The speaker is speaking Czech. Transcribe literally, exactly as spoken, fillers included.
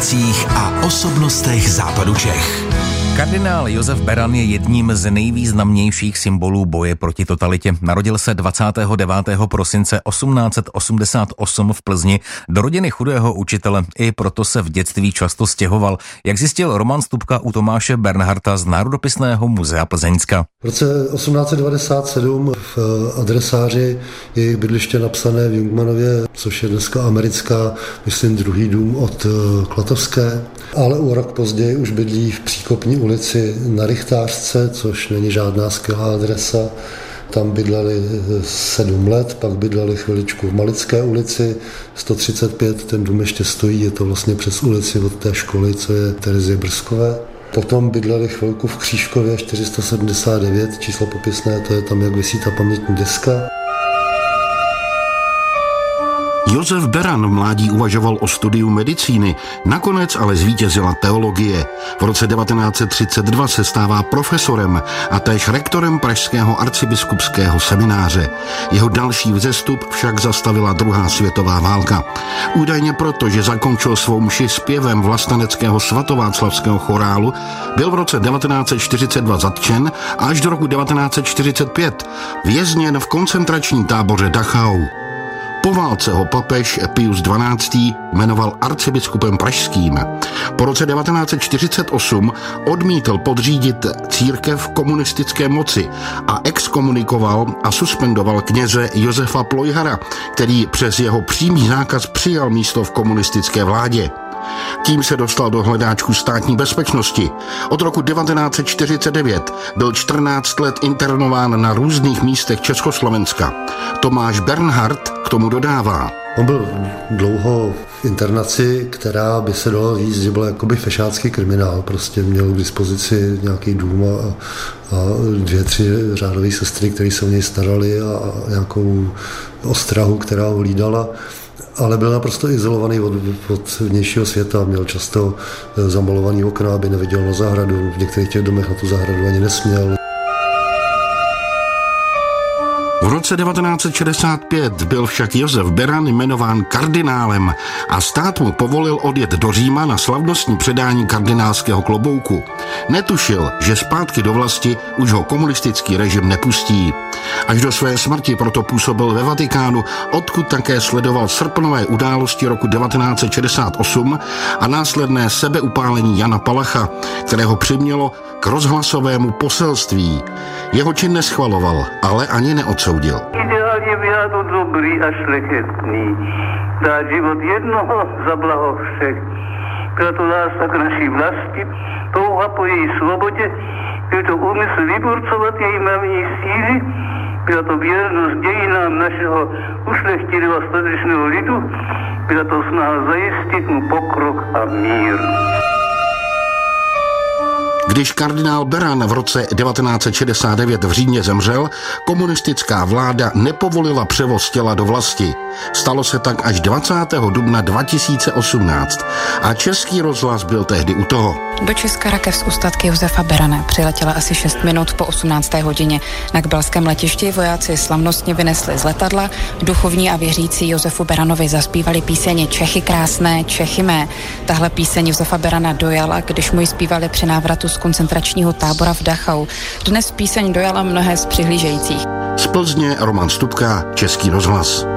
umělcích a osobnostech západu Čech. Kardinál Josef Beran je jedním z nejvýznamnějších symbolů boje proti totalitě. Narodil se dvacátého devátého prosince osmnáct set osmdesát osm v Plzni do rodiny chudého učitele. I proto se v dětství často stěhoval, jak zjistil Roman Stupka u Tomáše Bernharta z Národopisného muzea Plzeňska. V roce osmnáct set devadesát sedm v adresáři je jejich bydliště napsané v Jungmanově, což je dneska americká, myslím, druhý dům od Klatovské, ale o rok později už bydlí v Příkopní ulici na Rychtářce, což není žádná skvělá adresa. Tam bydleli sedm let, pak bydleli chviličku v Malické ulici sto třicet pět, ten dům ještě stojí, je to vlastně přes ulici od té školy, co je Terezie Brzkové. Potom bydleli chvilku v Křížkově čtyři sta sedmdesát devět, číslo popisné, to je tam, jak visí ta pamětní deska. Josef Beran v mládí uvažoval o studiu medicíny, nakonec ale zvítězila teologie. V roce devatenáct set třicet dva se stává profesorem a též rektorem pražského arcibiskupského semináře. Jeho další vzestup však zastavila druhá světová válka. Údajně proto, že zakončil svou mši zpěvem vlasteneckého svatováclavského chorálu, byl v roce devatenáct set čtyřicet dva zatčen a až do roku devatenáct set čtyřicet pět vězněn v koncentračním táboře Dachau. Po válce ho papež Pius dvanáctý jmenoval arcibiskupem pražským. Po roce devatenáct set čtyřicet osm odmítl podřídit církev komunistické moci a exkomunikoval a suspendoval kněze Josefa Plojhara, který přes jeho přímý zákaz přijal místo v komunistické vládě. Tím se dostal do hledáčku státní bezpečnosti. Od roku devatenáct set čtyřicet devět byl čtrnáct let internován na různých místech Československa. Tomáš Bernhart k tomu dodává. On byl dlouho v internaci, která by se dala říct, že byl jakoby fešácký kriminál. Prostě měl k dispozici nějaký dům a, a dvě, tři řádové sestry, které se o něj starali a, a nějakou ostrahu, která ho hlídala. Ale byl naprosto izolovaný od, od vnějšího světa, měl často zamalovaný okna, aby neviděl na zahradu, v některých těch domech na tu zahradu ani nesměl. V roce devatenáct set šedesát pět byl však Josef Beran jmenován kardinálem a stát mu povolil odjet do Říma na slavnostní předání kardinálského klobouku. Netušil, že zpátky do vlasti už ho komunistický režim nepustí. Až do své smrti proto působil ve Vatikánu, odkud také sledoval srpnové události roku devatenáct set šedesát osm a následné sebeupálení Jana Palacha, kterého přimělo k rozhlasovému poselství. Jeho čin neschvaloval, ale ani neodsoudil. Ideálně vyhadu dobrý a šlechetný, dá život jednoho za blaho všech. Byla to láska k naší vlasti, touha po její svobodě, byl to úmysl vyburcovat její mravní síly, byla to věrnost dějinám našeho ušlechtilého statečného lidu, byla to snaha zajistit mu pokrok a mír. Když kardinál Beran v roce devatenáct set šedesát devět v Římě zemřel, komunistická vláda nepovolila převoz těla do vlasti. Stalo se tak až dvacátého dubna dva tisíce osmnáct a Český rozhlas byl tehdy u toho. Do Česka rakev z ústatky Josefa Berana přiletěla asi šest minut po osmnácté hodině. Na kbelském letišti vojáci slavnostně vynesli z letadla, duchovní a věřící Josefu Beranovi zaspívali píseň Čechy krásné, Čechy mé. Tahle píseň Josefa Berana dojala, když mu ji zpívali při návratu z koncentračního tábora v Dachau. Dnes píseň dojala mnohé z přihlížejících. Z Plzně Roman Stupka, Český rozhlas.